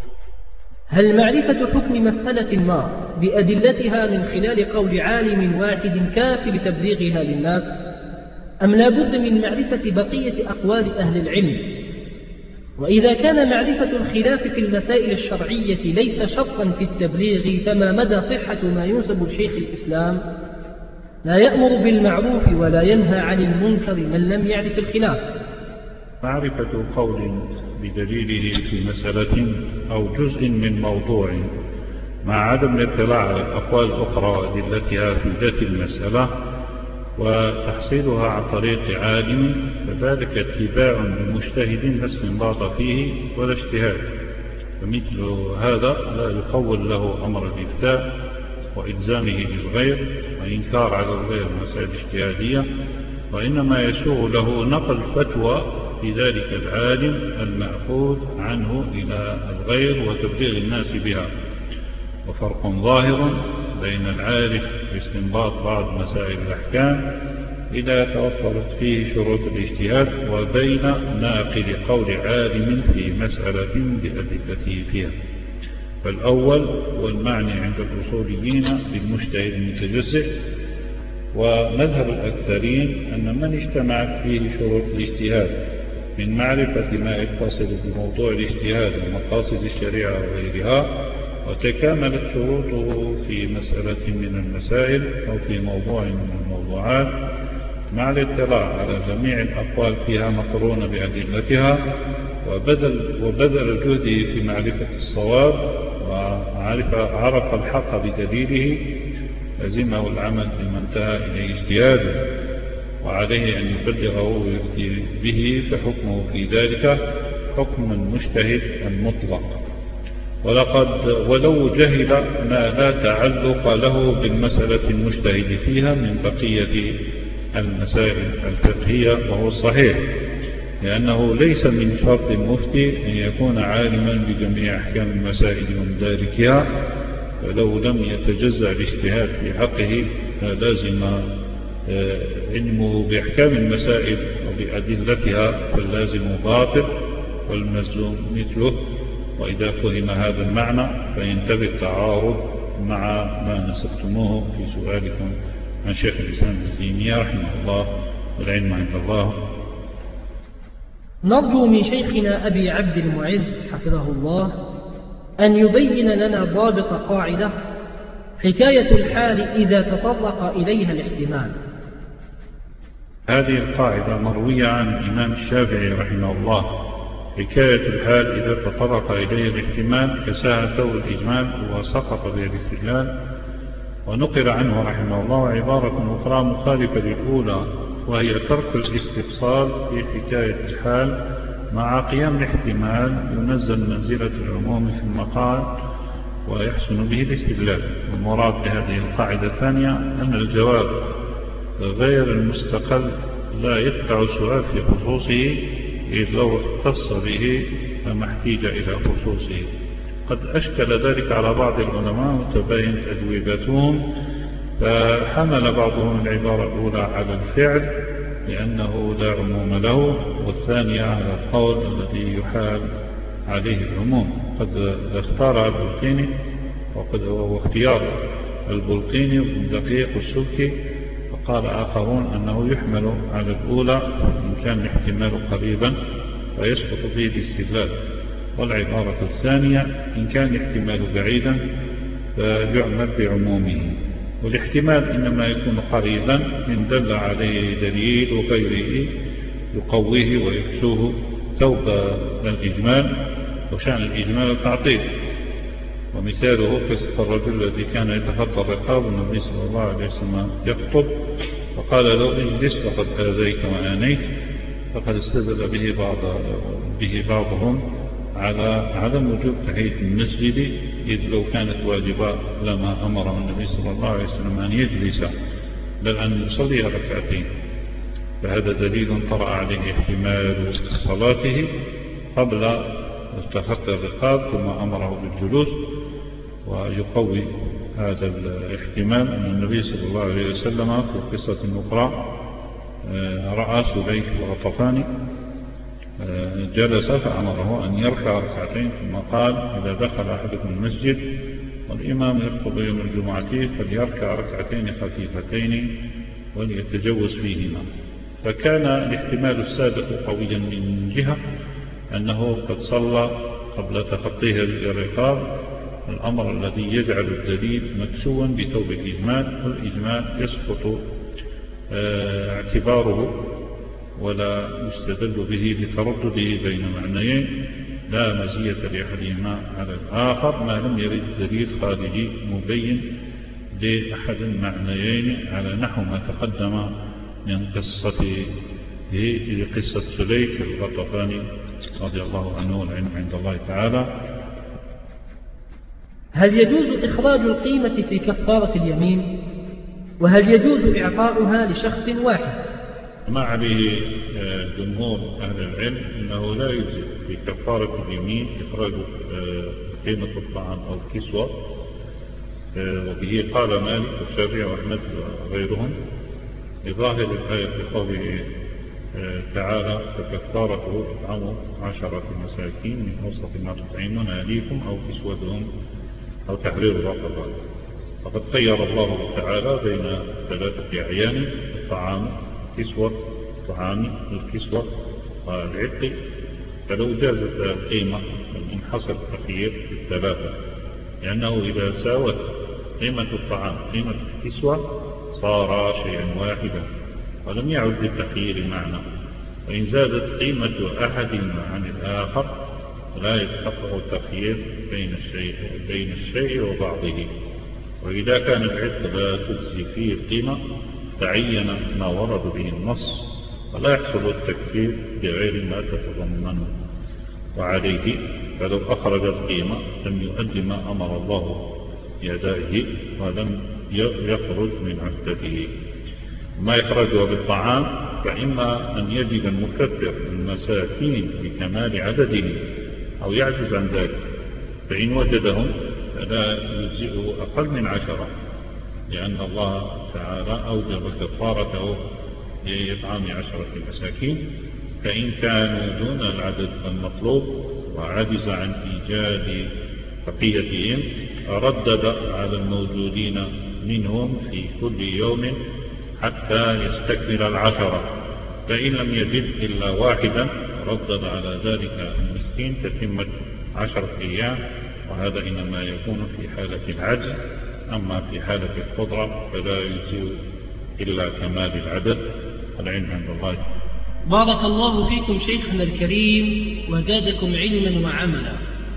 هل معرفة حكم مسألة ما بأدلتها من خلال قول عالم واحد كاف لتبليغها للناس، أم لا بد من معرفة بقية أقوال أهل العلم؟ وإذا كان معرفة الخلاف في المسائل الشرعية ليس شرطا في التبليغ، فما مدى صحة ما ينسب لشيخ الإسلام لا يأمر بالمعروف ولا ينهى عن المنكر من لم يعرف الخلاف؟ معرفة قول بدليله في مسألة أو جزء من موضوع مع عدم الاطلاع على الأقوال الأخرى وأدلتها في ذات المسألة وتحصيلها عن طريق عالم، فذلك اتباع لمجتهد لا استنباط فيه ولا اجتهاد، فمثل هذا لا يقول له أمر الإفتاء وإلزامه للغير وإنكار على الغير مسائل اجتهادية، وإنما يسوغ له نقل فتوى في ذلك العالم المأخوذ عنه إلى الغير وتبليغ الناس بها. وفرق ظاهر بين العارف باستنباط بعض مسائل الأحكام إذا توفرت فيه شروط الاجتهاد، وبين ناقل قول عالم في مسألة بأدلته فيها. فالأول والمعني عند الأصوليين بالمجتهد المتجزئ، ومذهب الأكثرين أن من اجتمعت فيه شروط الاجتهاد من معرفة ما يتصل بموضوع الاجتهاد ومقاصد الشريعة وغيرها، وتكاملت شروطه في مسألة من المسائل أو في موضوع من الموضوعات مع الاطلاع على جميع الأقوال فيها مقرونة بأدلتها، وبذل جهده في معرفة الصواب وعرف الحق بدليله، لزمه العمل بما انتهى إليه اجتهاده، وعليه أن يبلغه ويفتي به، فحكمه في ذلك حكم المجتهد المطلق. ولو جهل ما لا تعلق له بالمسألة المجتهد فيها من بقية المسائل الفقهية وهو الصحيح، لأنه ليس من شرط المفتي أن يكون عالما بجميع أحكام المسائل ومداركها، فلو لم يتجزأ الاجتهاد في حقه لازم علمه بأحكام المسائل وبأدلتها، فاللازم باطل والملزوم مثله. وإذا فهم هذا المعنى فينتبه التعارض مع ما نسبتموه في سؤالكم عن شيخ الإسلام ابن تيمية رحمه الله، والعلم عند الله. نرجو من شيخنا أبي عبد المعز حفظه الله أن يبين لنا ضابط قاعدة حكاية الحال إذا تطرق إليها الاحتمال. هذه القاعدة مروية عن الإمام الشافعي رحمه الله: حكاية الحال إذا تطرق إليه الاحتمال كساها ثور الإجمال وسقط به الاستدلال. ونقل عنه رحمه الله عبارة أخرى مخالفة للأولى، وهي ترك الاستفصال في حكاية الحال مع قيام الاحتمال ينزل منزلة العموم في المقال ويحسن به الاستدلال. والمراد بهذه القاعدة الثانية أن الجواب غير المستقل لا يتبع السؤال في خصوصه، إذ لو اختص به فما احتيج إلى خصوصه. قد أشكل ذلك على بعض العلماء وتباينت أجوبتهم فحمل بعضهم العبارة الأولى على الفعل لأنه لا عموم له، والثانية على القول الذي يحال عليه العموم. قد اختار البلقيني، وقد هو اختيار البلقيني وابن دقيق والسبكي، وقال آخرون أنه يحمل على الأولى إن كان الاحتمال قريبا فيسقط فيه الاستدلال، والعبارة الثانية إن كان الاحتمال بعيدا فيعمل بعمومه. والاحتمال إنما يكون قريبا إن دل عليه دليل وغيره يقويه ويكسوه ثوب الإجمال، وشأن الإجمال التعطيل. ومثاله قصة الرجل الذي كان يتخطى الرقاب والنبي صلى الله عليه وسلم يخطب فقال له اجلس فقد آذيت وآنيت، فقد استدل به بعضهم على عدم وجوب تحية المسجد، إذ لو كانت واجبة لما أمره النبي صلى الله عليه وسلم أن يجلس بل أن يصلي ركعتين. فهذا دليل طرأ عليه احتمال صلاته قبل تخطي الرقاب ثم أمره بالجلوس. ويقوي هذا الاحتمال أن النبي صلى الله عليه وسلم في قصة أخرى رأى سليك الغطفاني جلس فأمره أن يركع ركعتين، ثم قال إذا دخل أحدكم المسجد والإمام يخطب يوم الجمعة فليركع ركعتين خفيفتين وليتجوز فيهما. فكان الاحتمال السابق قويا من جهة أنه قد صلى قبل تخطيه الرقاب، الأمر الذي يجعل الدليل مكسوا بثوب الإجمال، والإجمال يسقط اعتباره ولا يستدل به لتردده بين معنيين لا مزية لأحدهما على الآخر ما لم يرد دليل خارجي مبين لأحد المعنيين، على نحو ما تقدم من قصة سليك الغطفاني رضي الله عنه والعلم عند الله تعالى. هل يجوز إخراج القيمة في كفارة اليمين؟ وهل يجوز إعطاؤها لشخص واحد؟ ما عليه جمهور أهل العلم أنه لا يجوز في كفارة اليمين إخراج قيمة الطعام أو الكسوة، وبه قال مالك والشافعي وأحمد وغيرهم بظاهر الآية في قوله تعالى فكفارته إطعام 10 مساكين من أوسط ما تطعمون أهليكم أو كسوتهم أو تحرير رقبة. فقد خير الله تعالى بين 3 أعيان: الطعام، كسوة الطعام، الكسوة والعتق. فلو جازت القيمة انحصر التخيير في 3، لأنه إذا ساوت قيمة الطعام قيمة الكسوة صار شيئا واحدا ولم يعد للتخيير معنى. وإن زادت قيمة أحدهما عن الآخر لا يتحقق التخيير بين الشيء وبعضه. وإذا كان العتق لا تجزي فيه القيمة تعين ما ورد به النص ولا يحصل التكفير بغير ما تتضمنه. وعليه فلو أخرج القيمة لم يؤد ما أمر الله بأدائه ولم يخرج من عهدته. ما يخرجه بالطعام فإما أن يجد المكفر المساكين بكمال عددهم أو يعجز عن ذلك، فإن وجدهم فلا يجزئه أقل من 10، لأن الله تعالى أوجب كفارته لإطعام 10 مساكين. فإن كانوا دون العدد المطلوب وعجز عن إيجاد بقيتهم ردد على الموجودين منهم في كل يوم حتى يستكمل 10، فإن لم يجد إلا واحدا ردد على ذلك المسكين تتمة 10 أيام، وهذا إنما يكون في حالة العجز. أما في حالة القدرة فلا يجزئ إلا كمال العدد. العلم عند الله. بارك الله فيكم شيخنا الكريم وزادكم علما وعملا.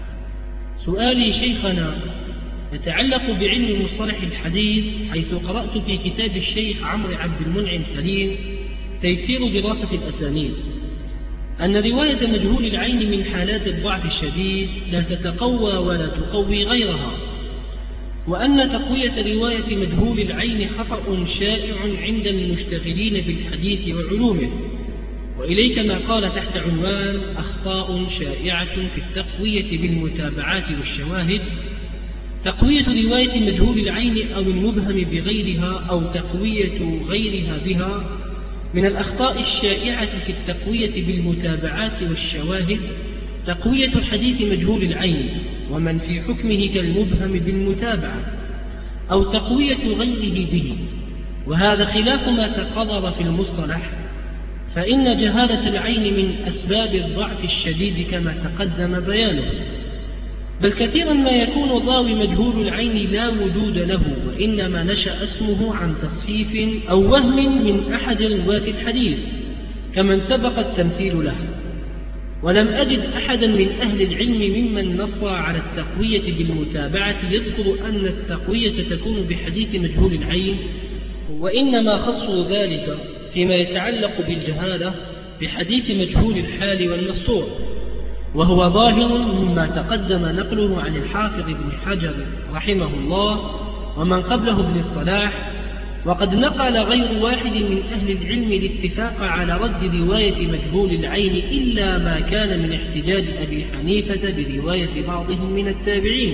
سؤالي شيخنا يتعلق بعلم مصطلح الحديث، حيث قرأت في كتاب الشيخ عمرو عبد المنعم سليم تيسير دراسة الأسانيد أن رواية مجهول العين من حالات الضعف الشديد لا تتقوى ولا تقوي غيرها، وأن تقوية رواية مجهول العين خطأ شائع عند المشتغلين بالحديث وعلومه. وإليك ما قال تحت عنوان أخطاء شائعة في التقوية بالمتابعات والشواهد، تقوية رواية مجهول العين أو المبهم بغيرها أو تقوية غيرها بها. من الأخطاء الشائعة في التقوية بالمتابعات والشواهد تقوية حديث مجهول العين ومن في حكمه كالمبهم بالمتابعة، أو تقوية غيره به، وهذا خلاف ما تقرر في المصطلح، فإن جهالة العين من أسباب الضعف الشديد كما تقدم بيانه، بل كثيرا ما يكون الراوي مجهول العين لا وجود له، وإنما نشأ اسمه عن تصحيف أو وهم من أحد رواة الحديث كمن سبق التمثيل له. ولم أجد أحدا من أهل العلم ممن نص على التقوية بالمتابعة يذكر أن التقوية تكون بحديث مجهول العين، وإنما خصوا ذلك فيما يتعلق بالجهالة بحديث مجهول الحال والمستور، وهو ظاهر مما تقدم نقله عن الحافظ ابن حجر رحمه الله ومن قبله ابن الصلاح. وقد نقل غير واحد من أهل العلم الاتفاق على رد رواية مجهول العين إلا ما كان من احتجاج أبي حنيفة برواية بعضهم من التابعين.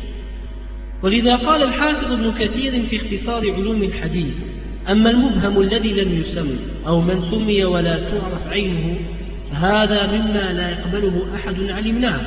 ولذا قال الحافظ ابن كثير في اختصار علوم الحديث: أما المبهم الذي لم يسم أو من سمي ولا تعرف عينه فهذا مما لا يقبله أحد علمناه،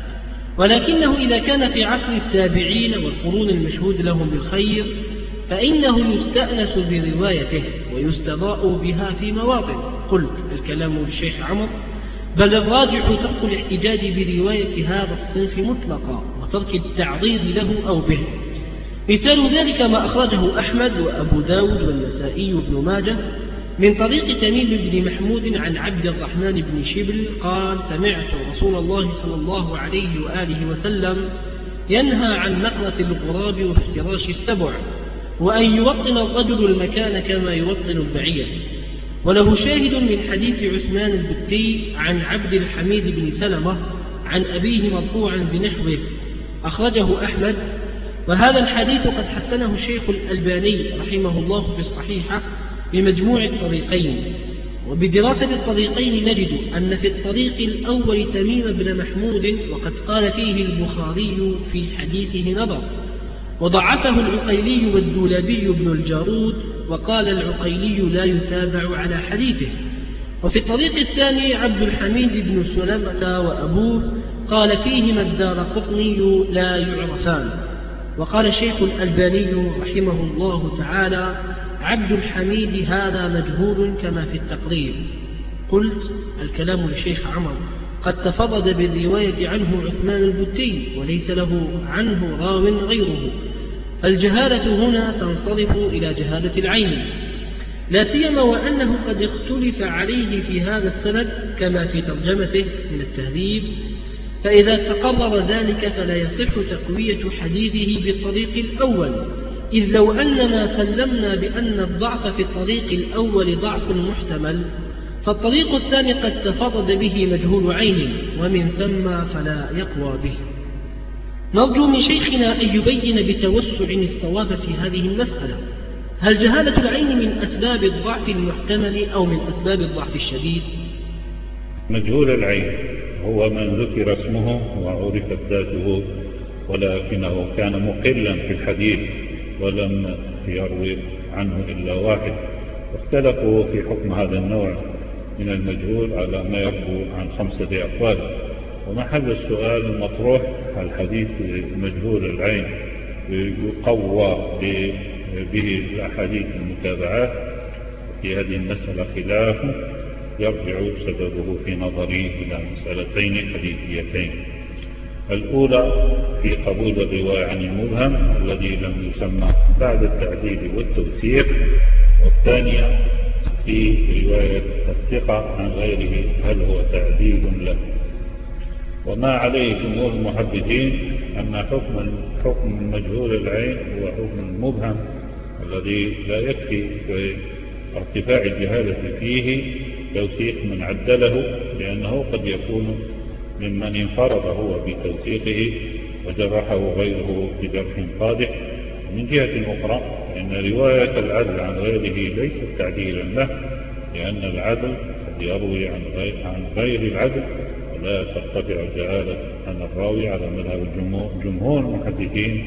ولكنه إذا كان في عصر التابعين والقرون المشهود لهم بالخير فإنه يستأنس بروايته ويستضاء بها في مواطن. قلت الكلام للشيخ عمر: بل الراجح ترك الاحتجاج برواية هذا الصنف مطلقا وترك التعضيد له أو به. مثال ذلك ما أخرجه أحمد وأبو داود والنسائي بن ماجه من طريق تميم بن محمود عن عبد الرحمن بن شبل قال: سمعت رسول الله صلى الله عليه وآله وسلم ينهى عن نقرة الغراب وافتراش السبع، وأن يوطن الرجل المكان كما يوطن البعير. وله شاهد من حديث عثمان البتي عن عبد الحميد بن سلمة عن أبيه مرفوعا بنحوه أخرجه أحمد. وهذا الحديث قد حسنه الشيخ الألباني رحمه الله في الصحيحة بمجموع الطريقين. وبدراسة الطريقين نجد أن في الطريق الأول تميم بن محمود وقد قال فيه البخاري في حديثه نظر، وضعفه العقيلي والدولابي بن الجارود، وقال العقيلي لا يتابع على حديثه. وفي الطريق الثاني عبد الحميد بن سلمة وأبوه قال فيهما الدارقطني لا يعرفان. وقال الشيخ الألباني رحمه الله تعالى: عبد الحميد هذا مجهول كما في التقريب. قلت الكلام للشيخ عمر: قد تفرد بالرواية عنه عثمان البتي وليس له عنه راو غيره، فالجهالة هنا تنصرف إلى جهالة العين، لا سيما وأنه قد اختلف عليه في هذا السند كما في ترجمته من التهذيب. فإذا تقرر ذلك فلا يصح تقوية حديثه بالطريق الأول، إذ لو أننا سلمنا بأن الضعف في الطريق الأول ضعف محتمل، فالطريق الثاني قد تفرد به مجهول عين، ومن ثم فلا يقوى به. نرجو من شيخنا أن يبين بتوسع الصواب في هذه المسألة: هل جهالة العين من أسباب الضعف المحتمل أو من أسباب الضعف الشديد؟ مجهول العين هو من ذكر اسمه وعرفت ذاته ولكنه كان مقلا في الحديث ولم يروي عنه إلا واحد. اختلفوا في حكم هذا النوع من المجهول على ما يرجو عن 5 أقوال. ومحل السؤال المطروح: هل حديث مجهول العين يقوى به الأحاديث المتابعات؟ في هذه المسألة خلاف يرجع سببه في نظري إلى مسألتين حديثيتين: الأولى في قبول الرواية عن المبهم الذي لم يسمى بعد التعديل والتوثيق، والثانية في رواية الثقة عن غيره هل هو تعديل له. وما عليه جمهور المحدثين أن حكم مجهول العين هو حكم المبهم الذي لا يكفي في ارتفاع الجهالة فيه توثيق من عدله، لأنه قد يكون ممن انفرد هو بتوثيقه وجرحه غيره بجرح قادح. من جهة أخرى فإن رواية العدل عن غيره ليست تعديلا له، لأن العدل قد يروي عن غير العدل ولا ترتفع الجهالة عن الراوي على مذهب جمهور المحدثين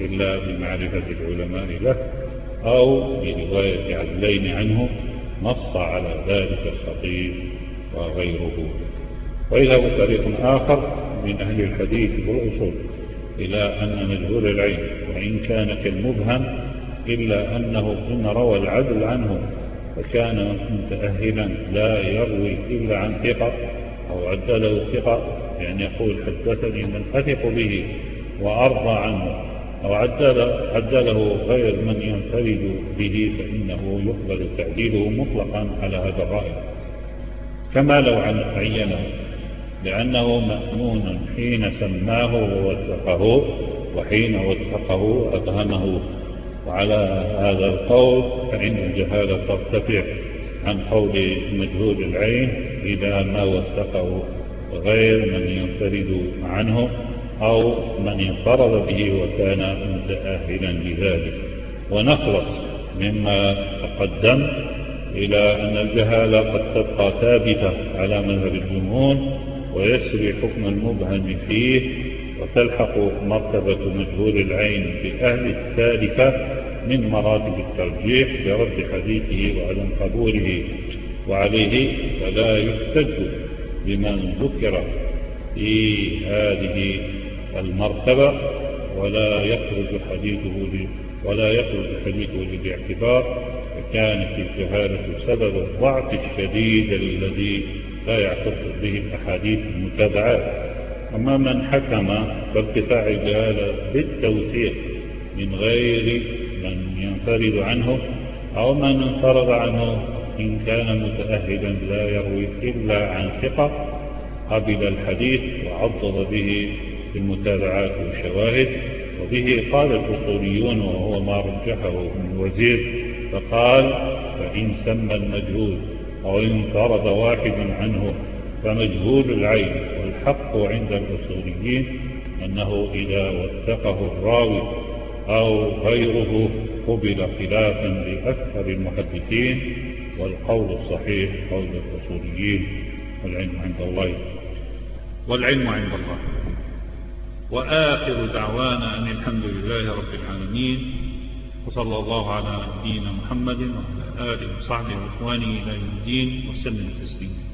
إلا بمعرفة العلماء له أو برواية عدلين عنه نص على ذلك الخطيب وغيره. ويذهب طريق آخر من أهل الحديث والأصول إلى أن مجهول العين وإن كان كالمبهم إلا أنه إن روى العدل عنه فكان متأهلا لا يروي إلا عن ثقة أو عدله ثقة، يعني يقول حدثني من أثق به وأرضى عنه، أو عدله غير من ينفرد به فإنه يقبل تعديله مطلقا على هذا الرأي كما لو عينه، لأنه مأمون حين سماه ووثقه وحين وثقه أبهمه. وعلى هذا القول فإن الجهالة ترتفع عن قول مجهول العين إذا ما وثقه غير من ينفرد عنه أو من انفرد به وكان متأهلا لذلك. ونخلص مما تقدم إلى أن الجهالة قد تبقى ثابتة على مذهب الجمهور ويسري حكم المبهم فيه، وتلحق مرتبة مجهول العين بأهل الثالثة من مراتب الترجيح برد حديثه وعدم قبوله، وعليه فلا يحتج بمن ذكر في هذه المرتبة ولا يخرج حديثه للاعتبار، فكانت الجهالة سبب الضعف الشديد الذي لا يعتص به الأحاديث المتابعات. أما من حكم بارتفاع الجهالة بالتوثيق من غير من ينفرد عنه أو من انفرد عنه إن كان متأهلا لا يروي إلا عن ثقة قبل الحديث وعضد به في المتابعات والشواهد. وبه قال الأصوليون وهو ما رجحه ابن الوزير، فقال فإن سمى المجهول أو انفرد واحد عنه فمجهول العين. والحق عند الأصوليين أنه إذا وثقه الراوي أو غيره قبل خلافا لأكثر المحدثين، والقول الصحيح قول الأصوليين والعلم عند الله. وآخر دعوانا أن الحمد لله رب العالمين، وصلى الله على نبينا محمد وعلى آله وصحبه وإخوانه إلى يوم الدين وسلم تسليما.